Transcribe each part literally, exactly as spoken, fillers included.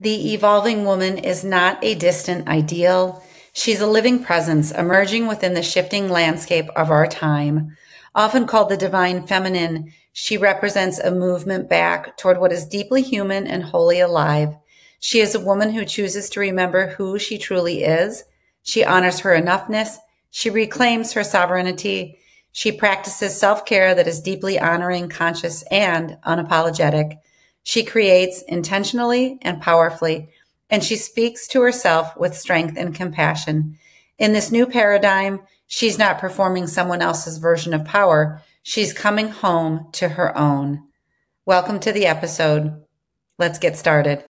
The evolving woman is not a distant ideal. She's a living presence emerging within the shifting landscape of our time. Often called the divine feminine, she represents a movement back toward what is deeply human and wholly alive. She is a woman who chooses to remember who she truly is. She honors her enoughness. She reclaims her sovereignty. She practices self-care that is deeply honoring, conscious, and unapologetic. She creates intentionally and powerfully, and she speaks to herself with strength and compassion. In this new paradigm, she's not performing someone else's version of power. She's coming home to her own. Welcome to the episode. Let's get started.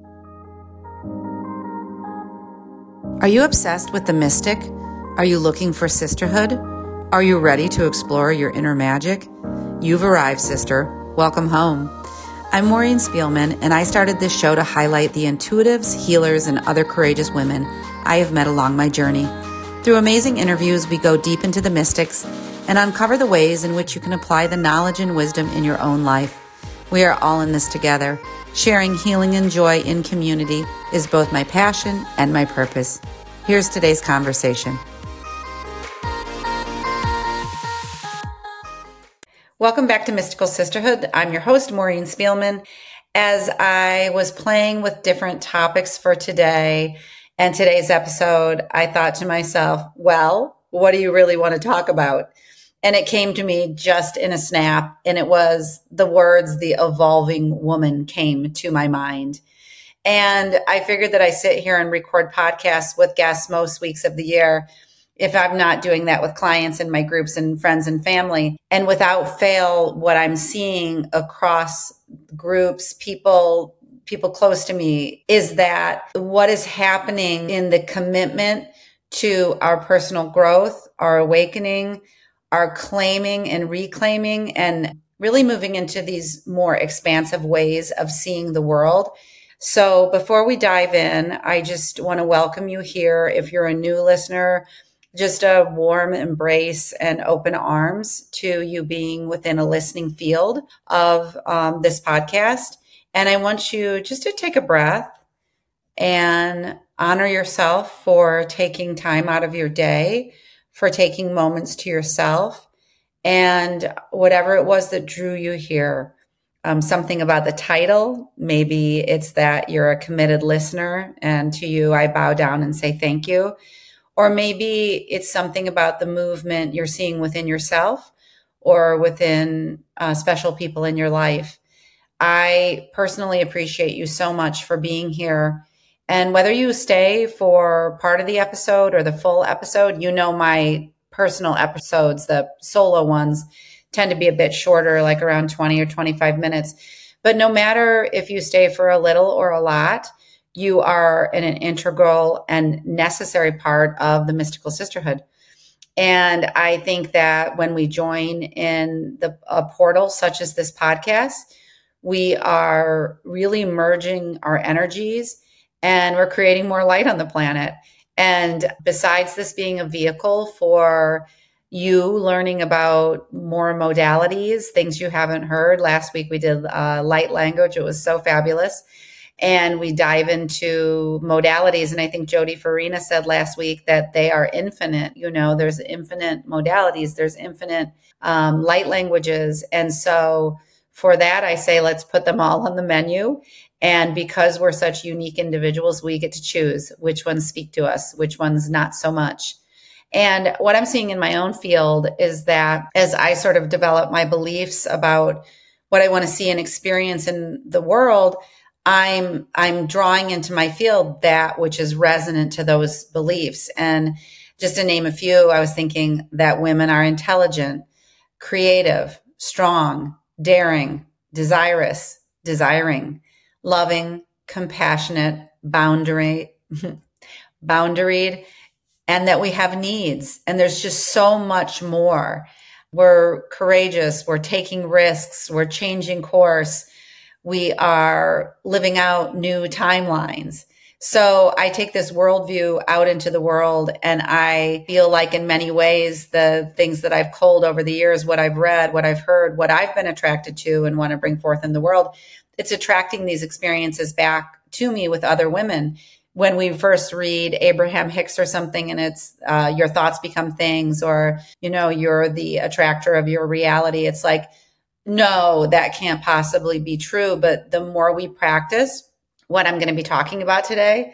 Are you obsessed with the mystic? Are you looking for sisterhood? Are you ready to explore your inner magic? You've arrived, sister. Welcome home. I'm Maureen Spielman, and I started this show to highlight the intuitives, healers, and other courageous women I have met along my journey. Through amazing interviews, we go deep into the mystics and uncover the ways in which you can apply the knowledge and wisdom in your own life. We are all in this together. Sharing healing and joy in community is both my passion and my purpose. Here's today's conversation. Welcome back to Mystical Sisterhood. I'm your host, Maureen Spielman. As I was playing with different topics for today and today's episode, I thought to myself, well, what do you really want to talk about? And it came to me just in a snap, and it was the words, the evolving woman, came to my mind. And I figured that I sit here and record podcasts with guests most weeks of the year if I'm not doing that with clients in my groups and friends and family. And without fail, what I'm seeing across groups, people, people close to me, is that what is happening in the commitment to our personal growth, our awakening, our claiming and reclaiming, and really moving into these more expansive ways of seeing the world. So before we dive in, I just want to welcome you here. If you're a new listener, just a warm embrace and open arms to you being within a listening field of um, this podcast. And I want you just to take a breath and honor yourself for taking time out of your day, for taking moments to yourself, and whatever it was that drew you here. Um, something about the title, maybe it's that you're a committed listener, and to you, I bow down and say thank you. Or maybe it's something about the movement you're seeing within yourself or within uh, special people in your life. I personally appreciate you so much for being here. And whether you stay for part of the episode or the full episode, you know my personal episodes, the solo ones, tend to be a bit shorter, like around twenty or twenty-five minutes. But no matter if you stay for a little or a lot, you are an, an integral and necessary part of the mystical sisterhood. And I think that when we join in the a portal such as this podcast, we are really merging our energies and we're creating more light on the planet. And besides this being a vehicle for you learning about more modalities, things you haven't heard. Last week we did uh, light language. It was so fabulous. And we dive into modalities. And I think Jody Farina said last week that they are infinite. You know, there's infinite modalities. There's infinite um, light languages. And so for that, I say, let's put them all on the menu. And because we're such unique individuals, we get to choose which ones speak to us, which ones not so much. And what I'm seeing in my own field is that as I sort of develop my beliefs about what I want to see and experience in the world, I'm I'm drawing into my field that which is resonant to those beliefs. And just to name a few, I was thinking that women are intelligent, creative, strong, daring, desirous, desiring, loving, compassionate, boundary, boundaried, and that we have needs. And there's just so much more. We're courageous. We're taking risks. We're changing course. We are living out new timelines. So I take this worldview out into the world, and I feel like in many ways, the things that I've culled over the years, what I've read, what I've heard, what I've been attracted to and want to bring forth in the world, it's attracting these experiences back to me with other women. When we first read Abraham Hicks or something, and it's uh, your thoughts become things, or, you know, you're the attractor of your reality. It's like, no, that can't possibly be true. But the more we practice what I'm going to be talking about today,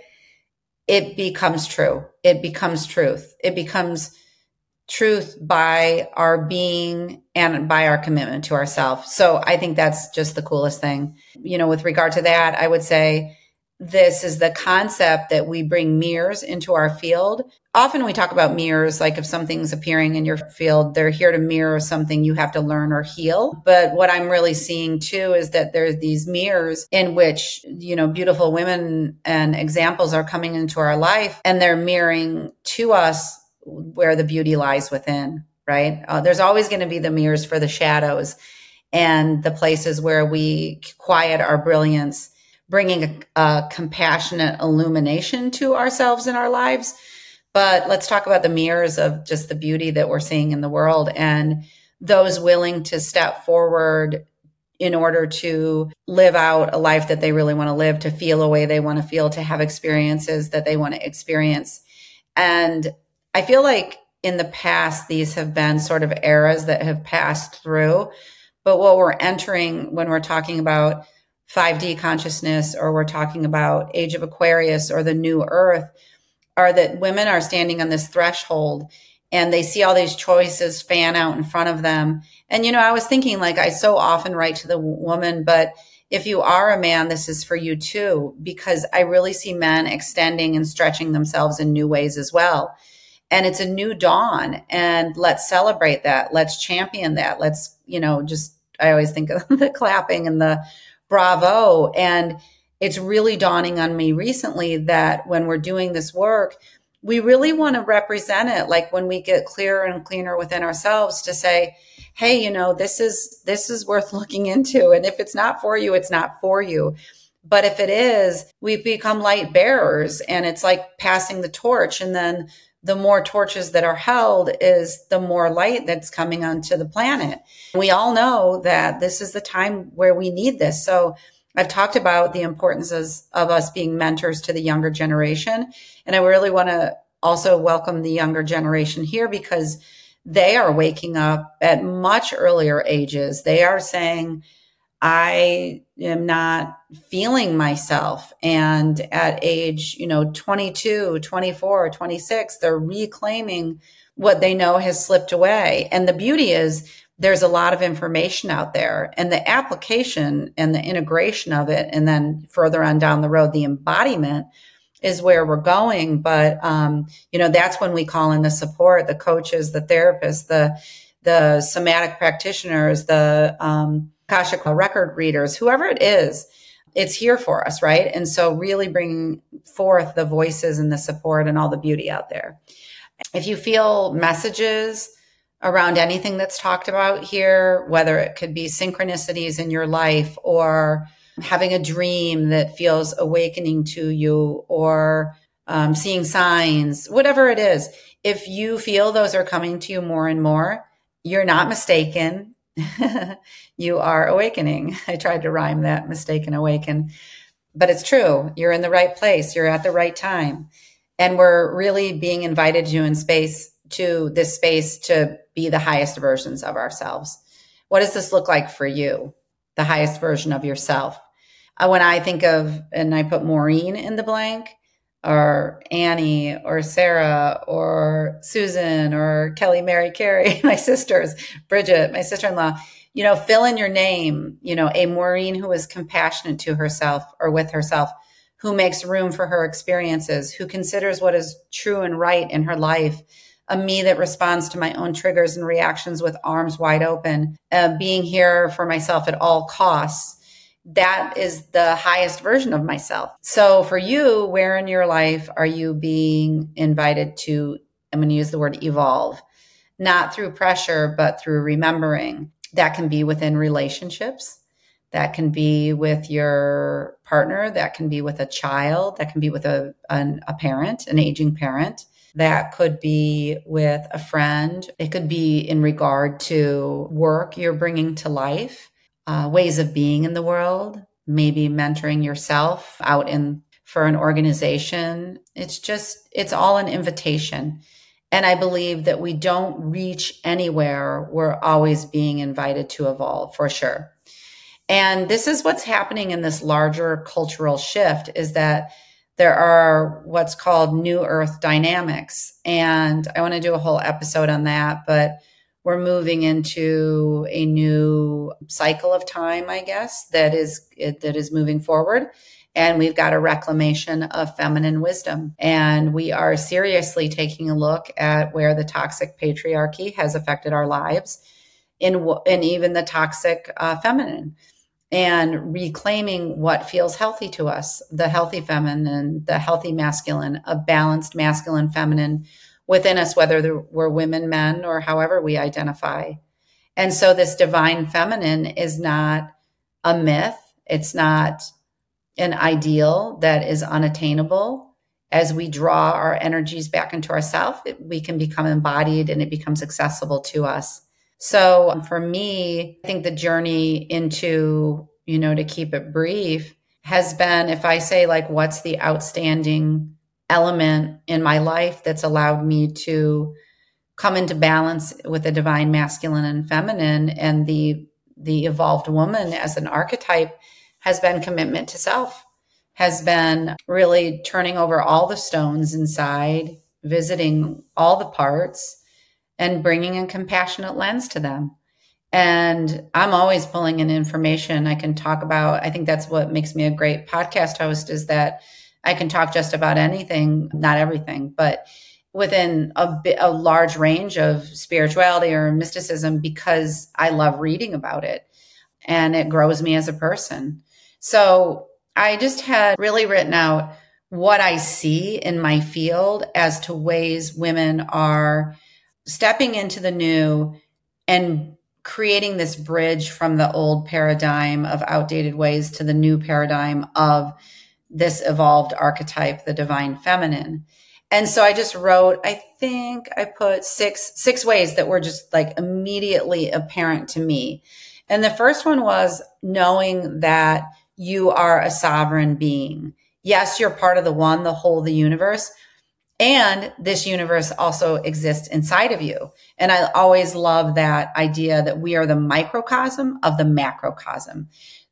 it becomes true. It becomes truth. It becomes truth by our being and by our commitment to ourselves. So I think that's just the coolest thing. You know, with regard to that, I would say this is the concept that we bring mirrors into our field. Often we talk about mirrors, like if something's appearing in your field, they're here to mirror something you have to learn or heal. But what I'm really seeing too is that there's these mirrors in which, you know, beautiful women and examples are coming into our life, and they're mirroring to us where the beauty lies within, right? Uh, there's always going to be the mirrors for the shadows and the places where we quiet our brilliance, bringing a, a compassionate illumination to ourselves in our lives. But let's talk about the mirrors of just the beauty that we're seeing in the world, and those willing to step forward in order to live out a life that they really want to live, to feel a way they want to feel, to have experiences that they want to experience. And I feel like in the past, these have been sort of eras that have passed through. But what we're entering when we're talking about five D consciousness, or we're talking about Age of Aquarius or the new earth, are that women are standing on this threshold and they see all these choices fan out in front of them. And, you know, I was thinking, like, I so often write to the woman, but if you are a man, this is for you too, because I really see men extending and stretching themselves in new ways as well. And it's a new dawn, and let's celebrate that. Let's champion that. Let's, you know, just, I always think of the clapping and the bravo. And it's really dawning on me recently that when we're doing this work, we really want to represent it. Like when we get clearer and cleaner within ourselves to say, hey, you know, this is, this is worth looking into. And if it's not for you, it's not for you. But if it is, we've become light bearers, and it's like passing the torch. And then the more torches that are held is the more light that's coming onto the planet. We all know that this is the time where we need this. So I've talked about the importance of us being mentors to the younger generation. And I really want to also welcome the younger generation here, because they are waking up at much earlier ages. They are saying, I am not feeling myself. And at age, you know, twenty-two, twenty-four, twenty-six, they're reclaiming what they know has slipped away. And the beauty is there's a lot of information out there, and the application and the integration of it, and then further on down the road, the embodiment is where we're going. But, um, you know, that's when we call in the support, the coaches, the therapists, the, the somatic practitioners, the, um, Akashic record readers, whoever it is, it's here for us, right? And so really bringing forth the voices and the support and all the beauty out there. If you feel messages around anything that's talked about here, whether it could be synchronicities in your life, or having a dream that feels awakening to you, or um, seeing signs, whatever it is, if you feel those are coming to you more and more, you're not mistaken. You are awakening. I tried to rhyme that, mistaken, awaken. But it's true. You're in the right place. You're at the right time. And we're really being invited to in space, to this space, to be the highest versions of ourselves. What does this look like for you? The highest version of yourself. Uh, when I think of, and I put Maureen in the blank, or Annie, or Sarah, or Susan, or Kelly, Mary, Carrie, my sisters, Bridget, my sister-in-law, you know, fill in your name, you know, a Maureen who is compassionate to herself or with herself, who makes room for her experiences, who considers what is true and right in her life, a me that responds to my own triggers and reactions with arms wide open, uh, being here for myself at all costs. That is the highest version of myself. So for you, where in your life are you being invited to, I'm going to use the word evolve, not through pressure, but through remembering? That can be within relationships. That can be with your partner. That can be with a child. That can be with a, an, a parent, an aging parent. That could be with a friend. It could be in regard to work you're bringing to life. Uh, ways of being in the world, maybe mentoring yourself out in for an organization. It's just, it's all an invitation. And I believe that we don't reach anywhere. We're always being invited to evolve, for sure. And this is what's happening in this larger cultural shift, is that there are what's called new earth dynamics. And I want to do a whole episode on that, but we're moving into a new cycle of time, I guess, that is that is moving forward. And we've got a reclamation of feminine wisdom. And we are seriously taking a look at where the toxic patriarchy has affected our lives, in, and even the toxic uh, feminine, and reclaiming what feels healthy to us, the healthy feminine, the healthy masculine, a balanced masculine feminine within us, whether we're women, men, or however we identify. And so this divine feminine is not a myth. It's not an ideal that is unattainable. As we draw our energies back into ourselves, we can become embodied and it becomes accessible to us. So for me, I think the journey into, you know, to keep it brief, has been, if I say like, what's the outstanding element in my life that's allowed me to come into balance with the divine masculine and feminine, and the the evolved woman as an archetype, has been commitment to self, has been really turning over all the stones inside, visiting all the parts, and bringing a compassionate lens to them. And I'm always pulling in information I can talk about. I think that's what makes me a great podcast host, is that I can talk just about anything, not everything, but within a bit, a large range of spirituality or mysticism, because I love reading about it and it grows me as a person. So I just had really written out what I see in my field as to ways women are stepping into the new and creating this bridge from the old paradigm of outdated ways to the new paradigm of this evolved archetype, the divine feminine. And so I just wrote, I think I put six, six ways that were just like immediately apparent to me. And the first one was knowing that you are a sovereign being. Yes, you're part of the one, the whole, the universe. And this universe also exists inside of you. And I always love that idea that we are the microcosm of the macrocosm.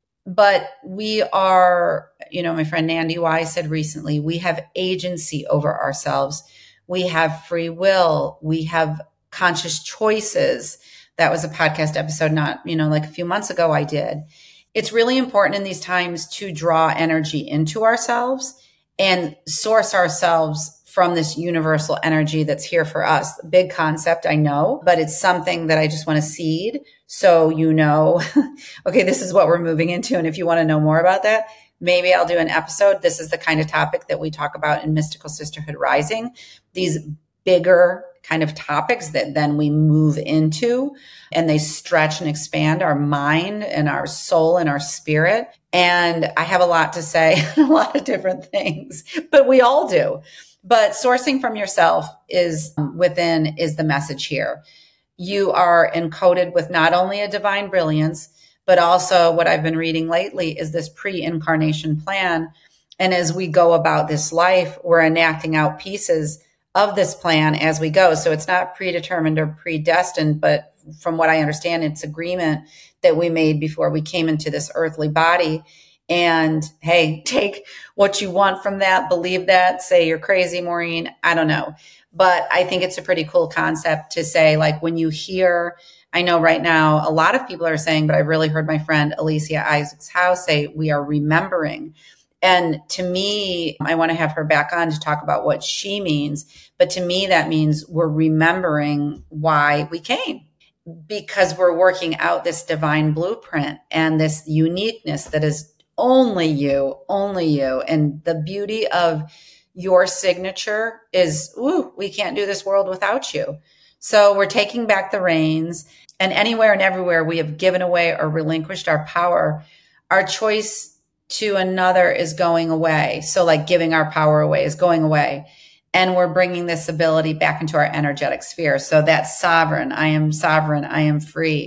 But we are, you know, my friend Nandy Wise said recently, we have agency over ourselves. We have free will. We have conscious choices. That was a podcast episode, not, you know, like a few months ago I did. It's really important in these times to draw energy into ourselves and source ourselves from this universal energy that's here for us. Big concept, I know, but it's something that I just want to seed. So, you know, okay, this is what we're moving into. And if you want to know more about that, maybe I'll do an episode. This is the kind of topic that we talk about in Mystical Sisterhood Rising, these bigger kind of topics that then we move into, and they stretch and expand our mind and our soul and our spirit. And I have a lot to say, a lot of different things, but we all do. But sourcing from yourself is within is the message here. You are encoded with not only a divine brilliance, but also what I've been reading lately is this pre-incarnation plan. And as we go about this life, we're enacting out pieces of this plan as we go. So it's not predetermined or predestined, but from what I understand, it's agreement that we made before we came into this earthly body. And hey, take what you want from that, believe that, say you're crazy, Maureen. I don't know. But I think it's a pretty cool concept to say, like, when you hear, I know right now, a lot of people are saying, but I've really heard my friend Alicia Isaacs Howe say, we are remembering. And to me, I want to have her back on to talk about what she means. But to me, that means we're remembering why we came, because we're working out this divine blueprint and this uniqueness that is only you, only you. And the beauty of your signature is, ooh, we can't do this world without you. So we're taking back the reins, and anywhere and everywhere we have given away or relinquished our power, our choice to another is going away. So like giving our power away is going away. And we're bringing this ability back into our energetic sphere. So that's sovereign. I am sovereign. I am free.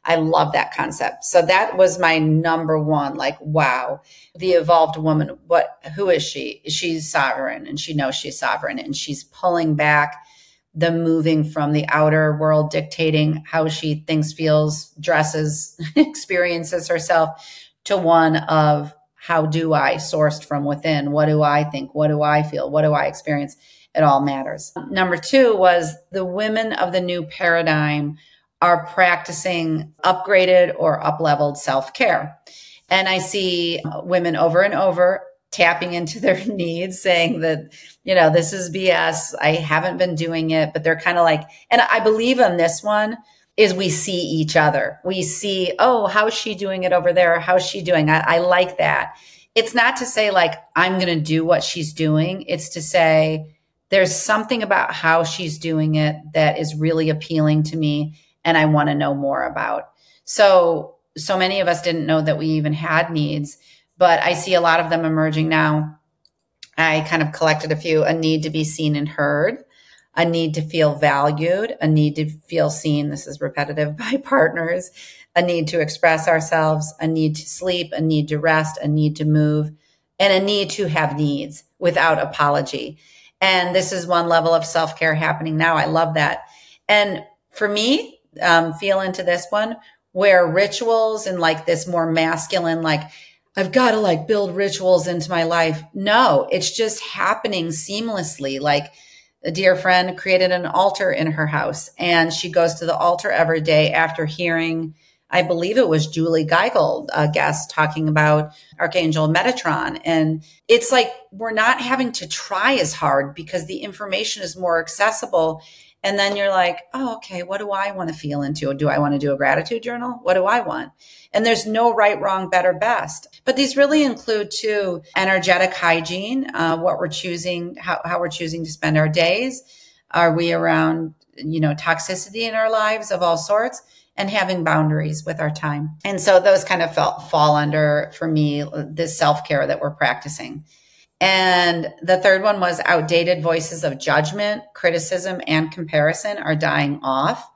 I love that concept. So that was my number one, like, wow, the evolved woman, what, who is she? She's sovereign, and she knows she's sovereign, and she's pulling back the moving from the outer world dictating how she thinks, feels, dresses, experiences herself, to one of how do I, sourced from within? What do I think? What do I feel? What do I experience? It all matters. Number two was the women of the new paradigm are practicing upgraded or up-leveled self-care. And I see women over and over tapping into their needs, saying that, you know, this is B S. I haven't been doing it, but they're kind of like, and I believe in this one is we see each other. We see, oh, how's she doing it over there? How's she doing? I, I like that. It's not to say like, I'm going to do what she's doing. It's to say there's something about how she's doing it that is really appealing to me, and I want to know more about. So, so many of us didn't know that we even had needs, but I see a lot of them emerging now. I kind of collected a few: a need to be seen and heard, a need to feel valued, a need to feel seen. This is repetitive by partners, a need to express ourselves, a need to sleep, a need to rest, a need to move, and a need to have needs without apology. And this is one level of self-care happening now. I love that. And for me, um, feel into this one where rituals and like this more masculine, like, I've got to like build rituals into my life. No, it's just happening seamlessly. Like a dear friend created an altar in her house, and she goes to the altar every day after hearing, I believe it was Julie Geigel, a guest, talking about Archangel Metatron. And it's like, we're not having to try as hard because the information is more accessible. And then you're like, oh, okay, what do I want to feel into? Do I want to do a gratitude journal? What do I want? And there's no right, wrong, better, best. But these really include too energetic hygiene, uh, what we're choosing, how, how we're choosing to spend our days. Are we around, you know, toxicity in our lives of all sorts, and having boundaries with our time? And so those kind of felt, fall under, for me, this self-care that we're practicing. And the third one was outdated voices of judgment, criticism, and comparison are dying off.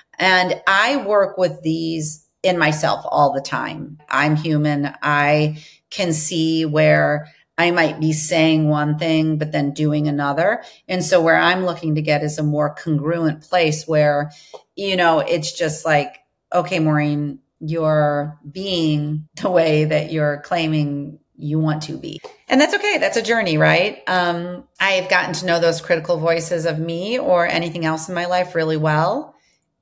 And I work with these in myself all the time. I'm human. I can see where I might be saying one thing, but then doing another. And so where I'm looking to get is a more congruent place where, you know, it's just like, okay, Maureen, you're being the way that you're claiming you want to be. And that's okay. That's a journey, right? Um, I've gotten to know those critical voices of me or anything else in my life really well.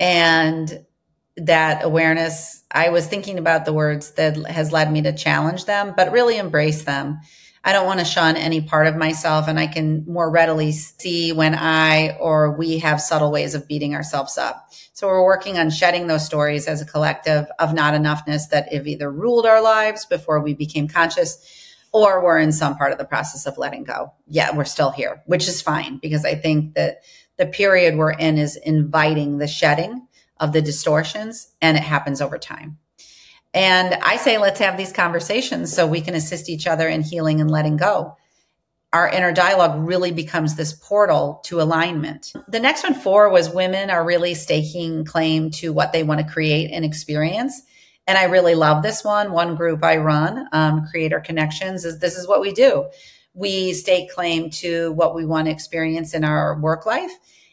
And that awareness, I was thinking about the words that has led me to challenge them, but really embrace them. I don't want to shun any part of myself, and I can more readily see when I or we have subtle ways of beating ourselves up. So we're working on shedding those stories as a collective of not enoughness that have either ruled our lives before we became conscious, or we're in some part of the process of letting go. Yeah, we're still here, which is fine, because I think that the period we're in is inviting the shedding of the distortions, and it happens over time. And I say, let's have these conversations so we can assist each other in healing and letting go. Our inner dialogue really becomes this portal to alignment. The next one, four, was women are really staking claim to what they want to create and experience. And I really love this one. One group I run, um, Creator Connections, is this is what we do. We stake claim to what we want to experience in our work life,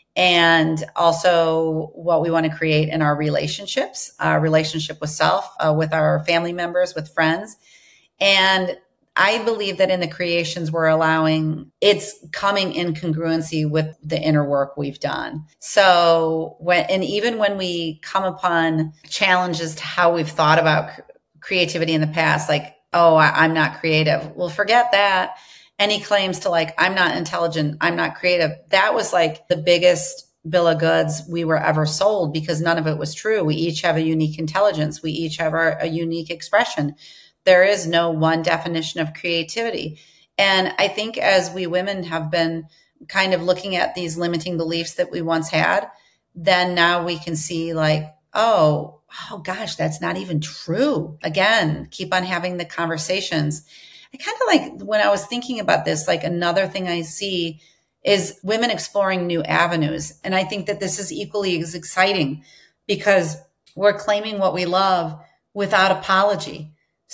and also what we want to create in our relationships, our relationship with self, uh, with our family members, with friends. And I believe that in the creations we're allowing, it's coming in congruency with the inner work we've done. So when, and even when we come upon challenges to how we've thought about creativity in the past, like, oh, I, I'm not creative. Well, forget that. Any claims to like, I'm not intelligent, I'm not creative. That was like the biggest bill of goods we were ever sold, because none of it was true. We each have a unique intelligence. We each have our, a unique expression. There is no one definition of creativity. And I think as we women have been kind of looking at these limiting beliefs that we once had, then now we can see like, oh, oh gosh, that's not even true. Again, keep on having the conversations. I kind of like, when I was thinking about this, like another thing I see is women exploring new avenues. And I think that this is equally as exciting, because we're claiming what we love without apology.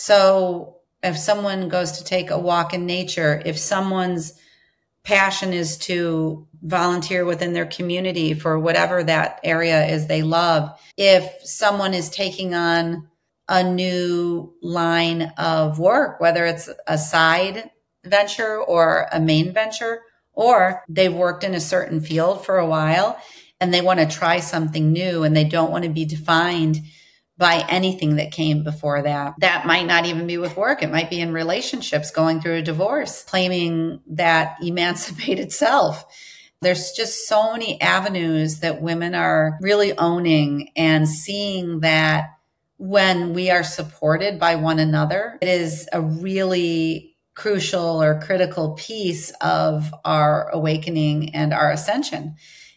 So if someone goes to take a walk in nature, if someone's passion is to volunteer within their community for whatever that area is they love, if someone is taking on a new line of work, whether it's a side venture or a main venture, or they've worked in a certain field for a while and they want to try something new and they don't want to be defined by anything that came before that. That might not even be with work. It might be in relationships, going through a divorce, claiming that emancipated self. There's just so many avenues that women are really owning and seeing that when we are supported by one another, it is a really crucial or critical piece of our awakening and our ascension,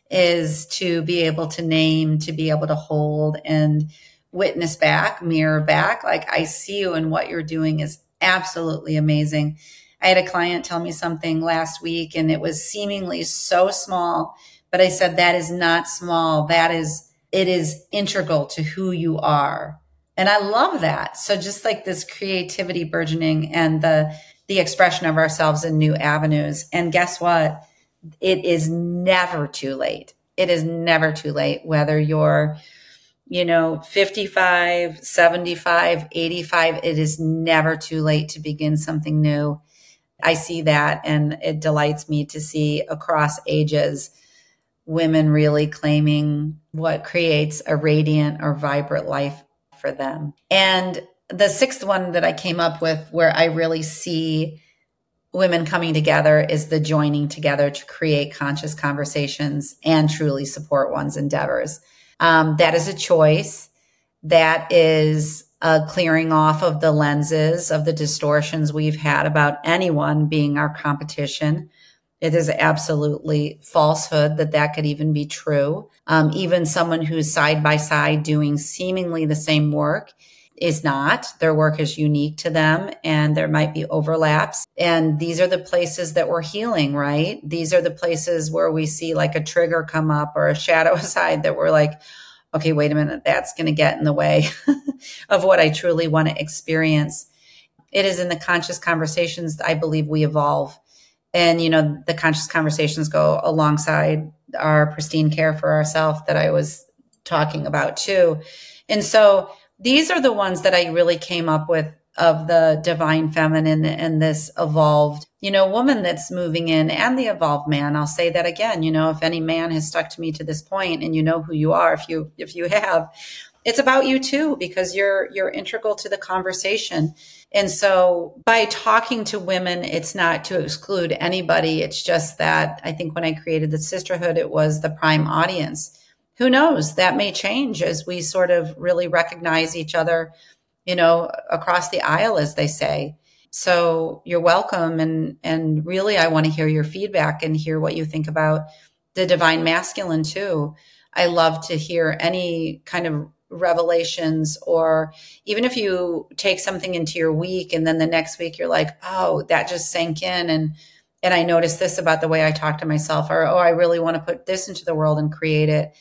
is to be able to name, to be able to hold and witness back, mirror back. Like, I see you and what you're doing is absolutely amazing. I had a client tell me something last week and it was seemingly so small, but I said, that is not small. That is, it is integral to who you are. And I love that. So just like this creativity burgeoning and the, the expression of ourselves in new avenues. And guess what? It is never too late. It is never too late, whether you're you know, fifty-five, seventy-five, eighty-five, it is never too late to begin something new. I see that, and it delights me to see across ages women really claiming what creates a radiant or vibrant life for them. And the sixth one that I came up with where I really see women coming together is the joining together to create conscious conversations and truly support one's endeavors. Um, that is a choice. That is a clearing off of the lenses of the distortions we've had about anyone being our competition. It is absolutely falsehood that that could even be true. Um, even someone who's side by side doing seemingly the same work is not. Their work is unique to them and there might be overlaps. And these are the places that we're healing, right? These are the places where we see like a trigger come up or a shadow side that we're like, okay, wait a minute, that's going to get in the way of what I truly want to experience. It is in the conscious conversations, I believe, we evolve. And, you know, the conscious conversations go alongside our pristine care for ourselves that I was talking about too. And so these are the ones that I really came up with of the divine feminine and this evolved, you know, woman that's moving in, and the evolved man. I'll say that again, you know, if any man has stuck to me to this point and you know who you are, if you, if you have, it's about you too, because you're, you're integral to the conversation. And so by talking to women, it's not to exclude anybody. It's just that I think when I created the sisterhood, it was the prime audience. Who knows? That may change as we sort of really recognize each other, you know, across the aisle, as they say. So you're welcome. And, and really, I want to hear your feedback and hear what you think about the divine masculine too. I love to hear any kind of revelations, or even if you take something into your week and then the next week you're like, oh, that just sank in. And, and I noticed this about the way I talk to myself, or, oh, I really want to put this into the world and create it.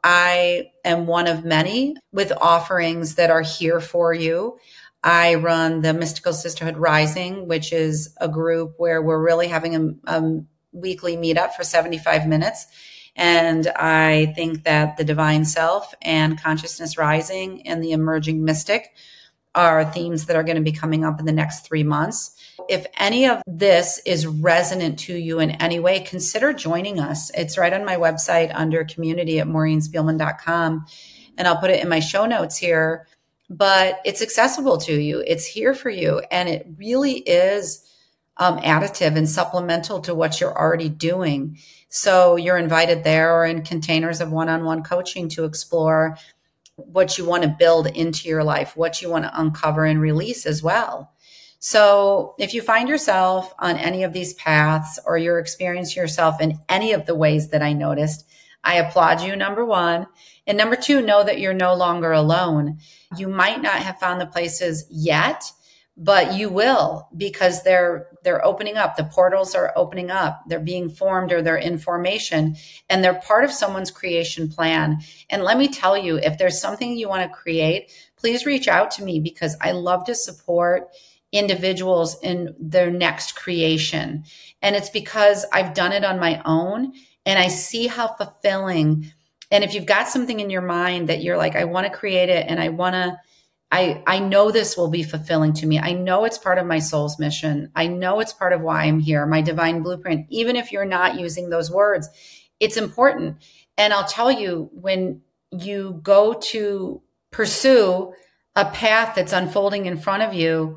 I am one of many with offerings that are here for you. I run the Mystical Sisterhood Rising, which is a group where we're really having a, a weekly meetup for seventy-five minutes. And I think that the divine self and consciousness rising and the emerging mystic are themes that are going to be coming up in the next three months. If any of this is resonant to you in any way, consider joining us. It's right on my website under community at maureen spielman dot com. And I'll put it in my show notes here, but it's accessible to you. It's here for you. And it really is um, additive and supplemental to what you're already doing. So you're invited there, or in containers of one-on-one coaching, to explore what you want to build into your life, what you want to uncover and release as well. So if you find yourself on any of these paths, or you're experiencing yourself in any of the ways that I noticed, I applaud you, number one. And number two, know that you're no longer alone. You might not have found the places yet, but you will, because they're they're opening up. The portals are opening up. They're being formed or they're in formation, and they're part of someone's creation plan. And let me tell you, if there's something you want to create, please reach out to me, because I love to support individuals in their next creation. And it's because I've done it on my own, and I see how fulfilling. And if you've got something in your mind that you're like, I want to create it, and I want to, I, I know this will be fulfilling to me. I know it's part of my soul's mission. I know it's part of why I'm here, my divine blueprint. Even if you're not using those words, it's important. And I'll tell you, when you go to pursue a path that's unfolding in front of you,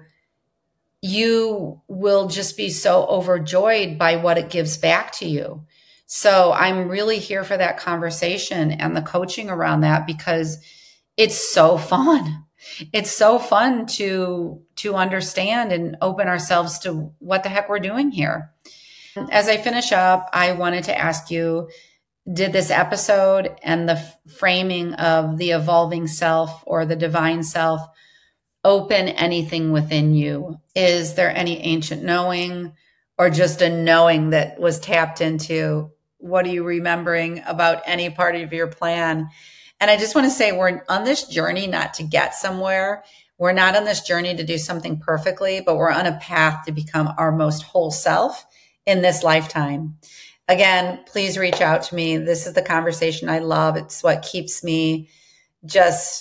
you will just be so overjoyed by what it gives back to you. So I'm really here for that conversation and the coaching around that, because it's so fun. It's so fun to, to understand and open ourselves to what the heck we're doing here. As I finish up, I wanted to ask you, did this episode and the framing of the evolving self or the divine self open anything within you? Is there any ancient knowing, or just a knowing that was tapped into? What are you remembering about any part of your plan? And I just want to say, we're on this journey not to get somewhere. We're not on this journey to do something perfectly, but we're on a path to become our most whole self in this lifetime. Again, please reach out to me. This is the conversation I love. It's what keeps me just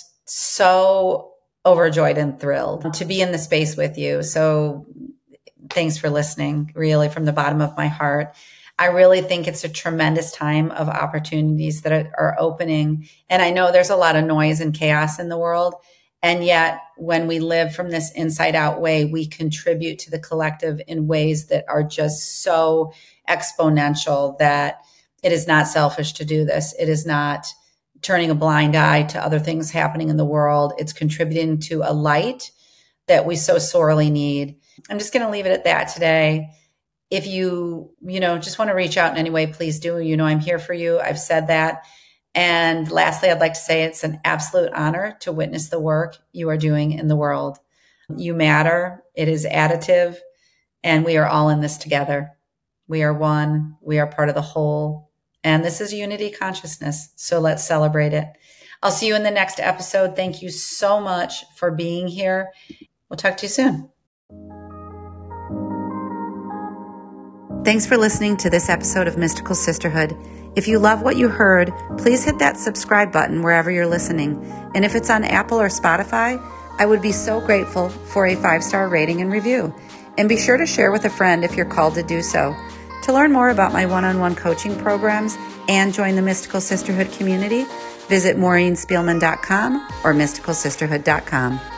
so overjoyed and thrilled to be in the space with you. So thanks for listening, really, from the bottom of my heart. I really think it's a tremendous time of opportunities that are, are opening. And I know there's a lot of noise and chaos in the world. And yet, when we live from this inside out way, we contribute to the collective in ways that are just so exponential that it is not selfish to do this. It is not turning a blind eye to other things happening in the world. It's contributing to a light that we so sorely need. I'm just going to leave it at that today. If you, you know, just want to reach out in any way, please do. You know, I'm here for you. I've said that. And lastly, I'd like to say it's an absolute honor to witness the work you are doing in the world. You matter. It is additive. And we are all in this together. We are one. We are part of the whole. And this is unity consciousness. So let's celebrate it. I'll see you in the next episode. Thank you so much for being here. We'll talk to you soon. Thanks for listening to this episode of Mystical Sisterhood. If you love what you heard, please hit that subscribe button wherever you're listening. And if it's on Apple or Spotify, I would be so grateful for a five-star rating and review. And be sure to share with a friend if you're called to do so. To learn more about my one-on-one coaching programs and join the Mystical Sisterhood community, visit maureen spielman dot com or mystical sisterhood dot com.